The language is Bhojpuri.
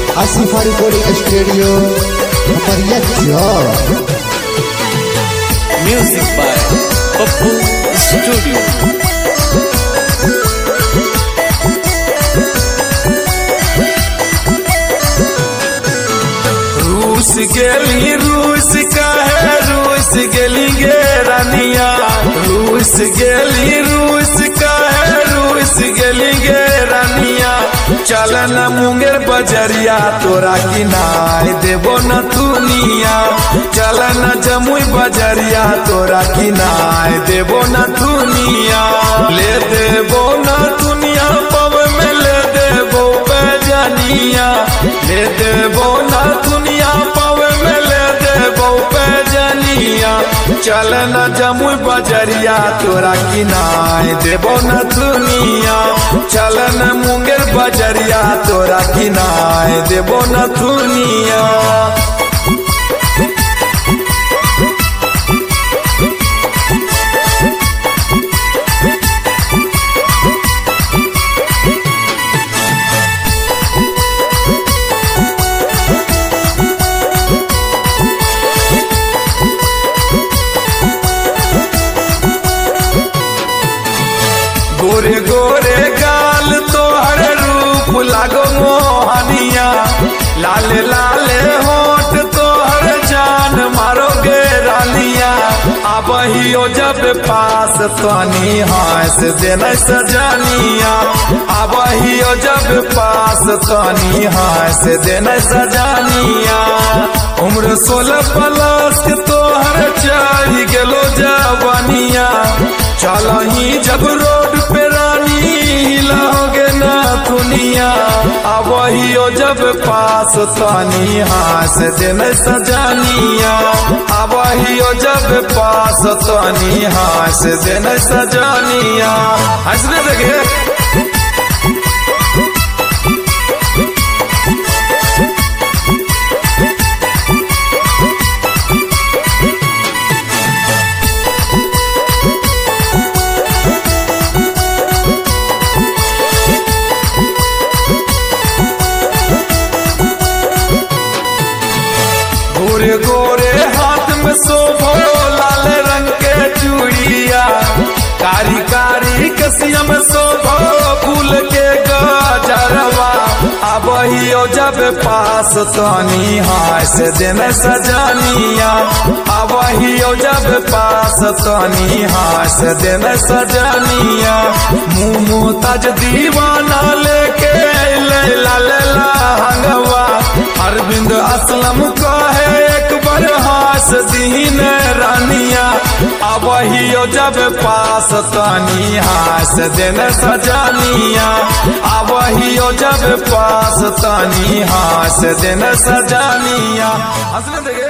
Asifa Recording Studio Apariyat Music by Pappu Studio. रूस गेली रूस काहे रूस गेली गे रानिया रूस गेली रूस काहे रूस गेली गे रानिया चल न मुंगेर बजरिया तोरा किनाय देबो न दुनिया चल न जमुई बजरिया तोरा किनाय देबो न दुनिया ले देबो न दुनिया पव में ले देबो पैजनिया ले देबो न दुनिया पव में ले देबो पैजनिया चल न जमुई बजरिया तोरा किनाय देबो न दुनिया चल न मुंगेर बजरिया तोरा किनाय देबो न दुनिया गोरे गोरे गाल तोहर रूप लागो मोहनिया लाले लाले होठ तोहर जान मारोगे रानिया आबहियो जब पास तनी हंस देने सजनिया आबहियो जब पास तनी हंस देने सजनिया उम्र 16 प्लस तोहर चढ़ गेलो जवानिया चलही जब रोड पे रानी हिलाओगे ना दुनिया आबहियो जब पास तनी हंस देने सजनिया आबहियो जब पास तनी हंस देने सजनिया हंसने लगे गोरे गोरे हाथ में शोभो लाल रंग के चूड़िया कारी कारी कसिया में शोभो फूल के गजरवा आबहियो जब पास तनी हंस देने सजनिया आबहियो जब पास तनी हंस देने सजनिया मुँह ताज दीवाना लेके लैला लैला हंगवा अरविंद असलम कहे एक बार हंस दीन रानिया आबहियो जब पास तनी हंस देने सजनिया आबहियो जब पास तनी हंस देने सजनिया हंसने देगे।